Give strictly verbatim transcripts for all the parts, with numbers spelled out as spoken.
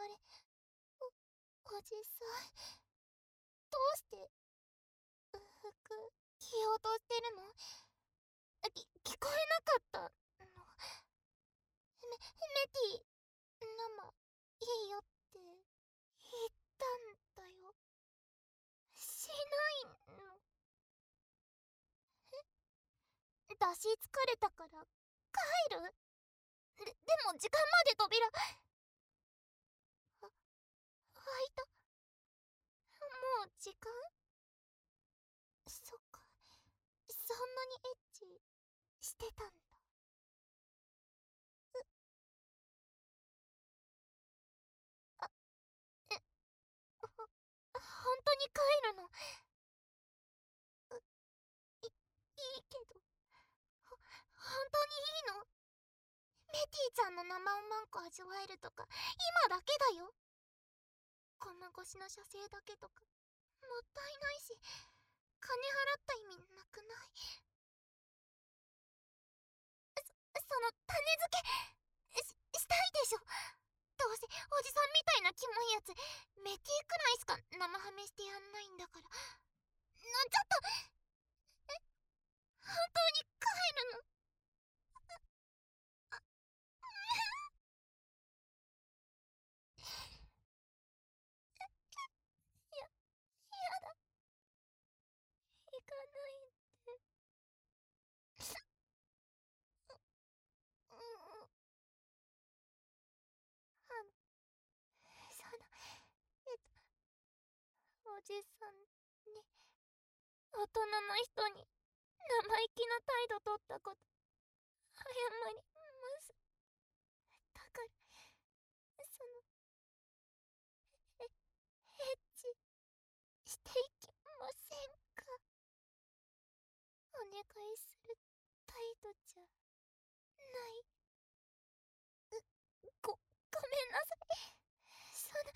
れ、お、おじさん、どうして、服、着ようとしてるの？き、聞こえなかったの。メ、メティ、生、いいよって言ったんだよ。しないの？え、出し疲れたから帰る？で、でも時間まで扉、あ、開いた。もう時間？そっか、そんなにエッチしてたんだ。あ、え、ほ、本当に帰るの？う、い、いいけど、ほ、本当にいいの？メティちゃんの生おまんこ味わえるとか、今だけだよ。この越しの射精だけとか、もったいないし、金払った意味なくない？そ、その種付け、し、したいでしょ。どうせおじさんみたいなキモいやつメティくらいしか生ハメしてやんないんだから。な、ちょっと、え、本当に帰るの？や、やだ、行かないで。うん、あの、その、えっと、おじさんに、大人の人に生意気な態度取ったこと謝ります。だから、その、え、エッチしていきませんか？お願いする態度じゃない。ご、ごめんなさい。その、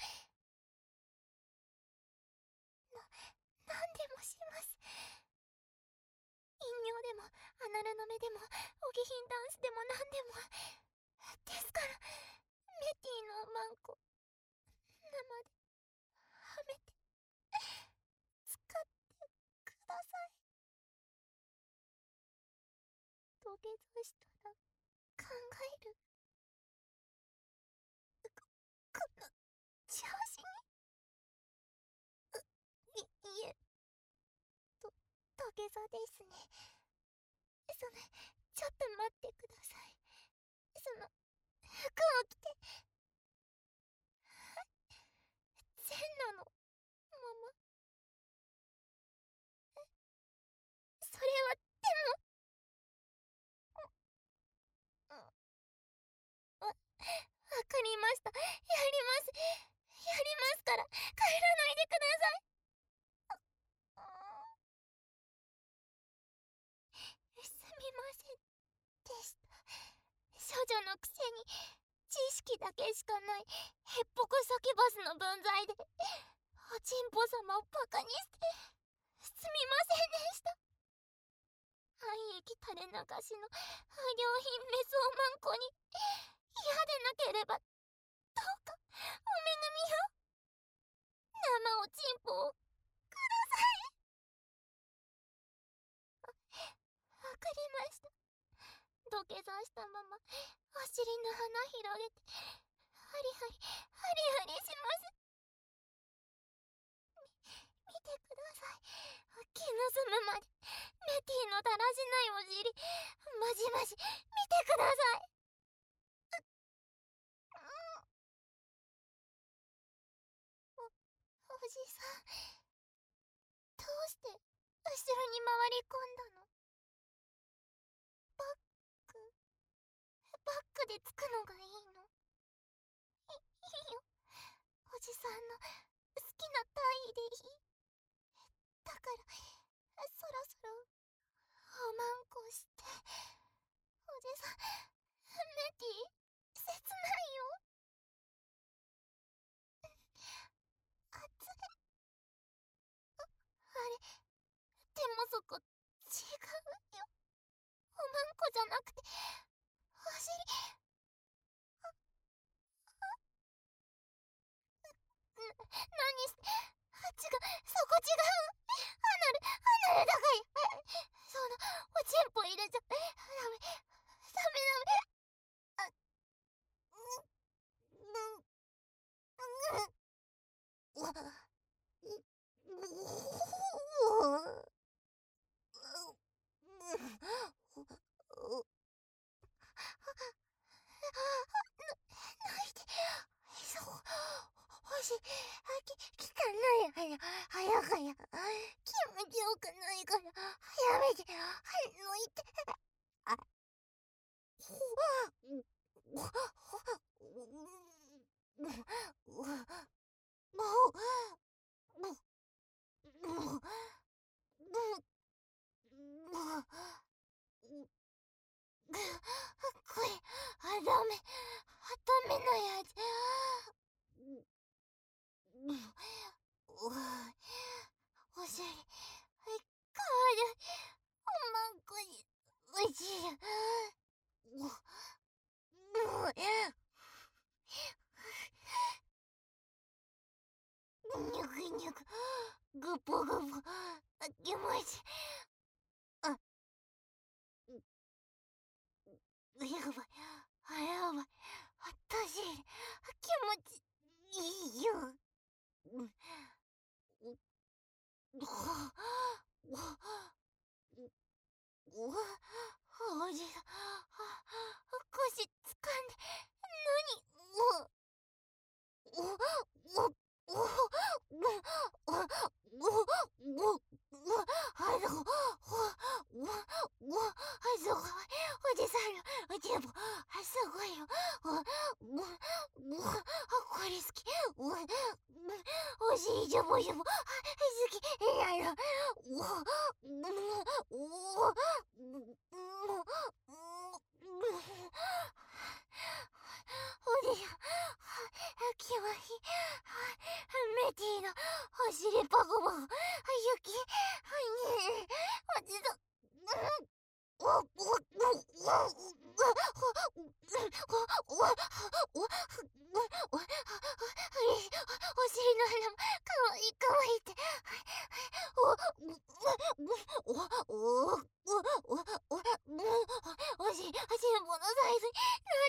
な、なんでもします。飲料でも、アナルの目でも、お下品ダンスでもなんでも。ですから、メティのおまんこ、生で、はめて、使ってください。土下座したら、考える。こ、この、調子に、い、いえ、と、土下座ですね。その、ちょっと待ってください。その、服を着て、全裸のまま。それは、でも、うん、わ、わかりました。やります。やりますから、帰らないでください。すみませんでした。処女のくせに、知識だけしかない、へっぽこサキバスの分際で、おちんぽ様をバカにして、すみませんでした。愛液垂れ流しの、不良品メスおまんこに、嫌でなければ、どうか、おめぐみを、生おちんぽを、ください。わかりました。土下座したまま、お尻の花広げて、ハリハリ、ハリハリします。み、見てください。気の済むまで、メティのだらしないお尻、まじまじ、見てください。お、おじさん、どうして、後ろに回り込んだの？バック、バックでつくのがいいの？い、いいよ。おじさんの好きな体位でいい。だから、そろそろ、おまんこして、おじさん、メティ、切ないよ。熱い。あれ、でもそこ、違うよ。おまんこじゃなくて、お尻、 何し、あ、違う、そこ違う。離れ、離れだかい。その、おちんぽ入れちゃ、ダメ、ダメダメ。あ、うん、うん、うん、ないで。そう。欲しい。あ、き、汚い。はや、はやはや。気持ちよくないから。やめて。はい、抜いて。あ、ほ、ほ、ほ、うん、もう、もう、もう、もう、これ、あ、ダメ。ダメなやつ。おしゃれ。かわいい。おまんこに、おいしい。もう、にゅくにゅく、ぐぽぐぽ、あ、気持ちいい。あ、やばい。あ、やばい。あたし、気持ちいいよ。うん、はあ、お、おじさん、腰つかんで、なに、お、お、お、お、お、お、お、お、あの、お、お、お、あ、すごい、おじさんの、でも、あ、すごいよ、お、お、お、あ、これ好き、お、おしい、ジョボジョボ、あ、好き、なの、お、お、お、おじさん、気持ちいい。メティのお尻パコパコ。雪。ねえ、おじさん。お、お、お、お、お、お、お、お、お尻の穴もかわいいかわいいって。お、お、お、お、お、お、お、おし、おしんぼのサイズになった。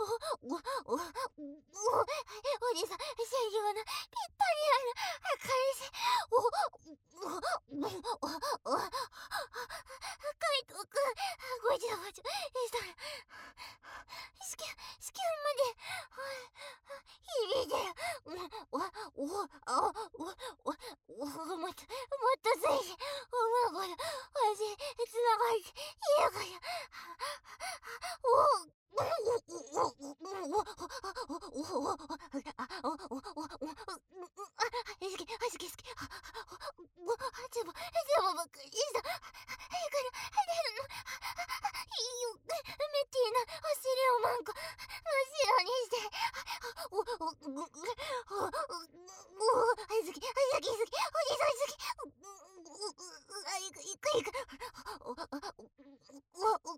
お、お、お、お、おじさん、専用のぴったりある赤い線。お、お、お、お、お、カイトくん、ごちゃごちゃしたら、スキュ、スキュンまで、響いてる。お、お、お、あ、お、お、お、もっと、もっとついて、おまごの、わし、つながって、いやがや。お、お、お、お、お、お、お、お、お、お、あ、お、お、お、お、あ、好き、好き、好き。お、でも、でもばっかりした。だから、出るの。いいよ、メッティのお尻をマンコ、真っ白にして。お、お、お、お、お、お、好き、好き、好き、おじさん好き。お、あ、いく、いく、いく。お、お、お、お、お、お、お、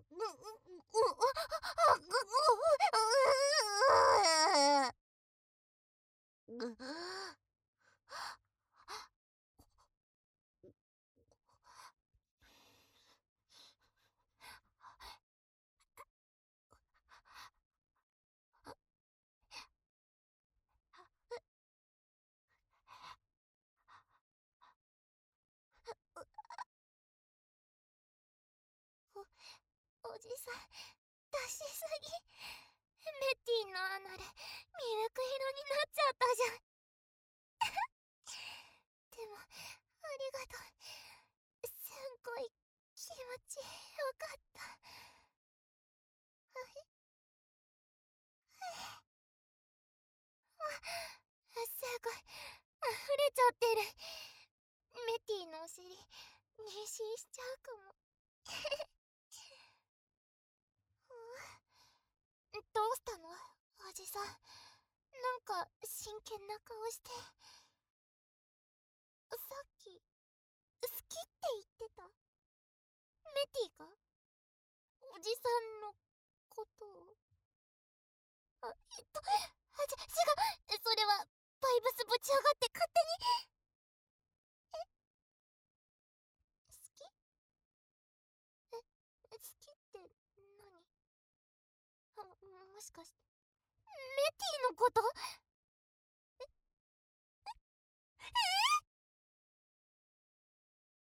おじさん、出しすぎ。メッティの穴でミルク色になっちゃったじゃん。でも、ありがとう。すんごい気持ちよかった。すごい、溢れちゃってる。メッティのお尻、妊娠しちゃうかも。どうしたのおじさん。なんか真剣な顔して。さっき好きって言ってた？メティがおじさんのことを。あ、えっとあ、ち違う、それはバイブス部長もしかしてメティのこと？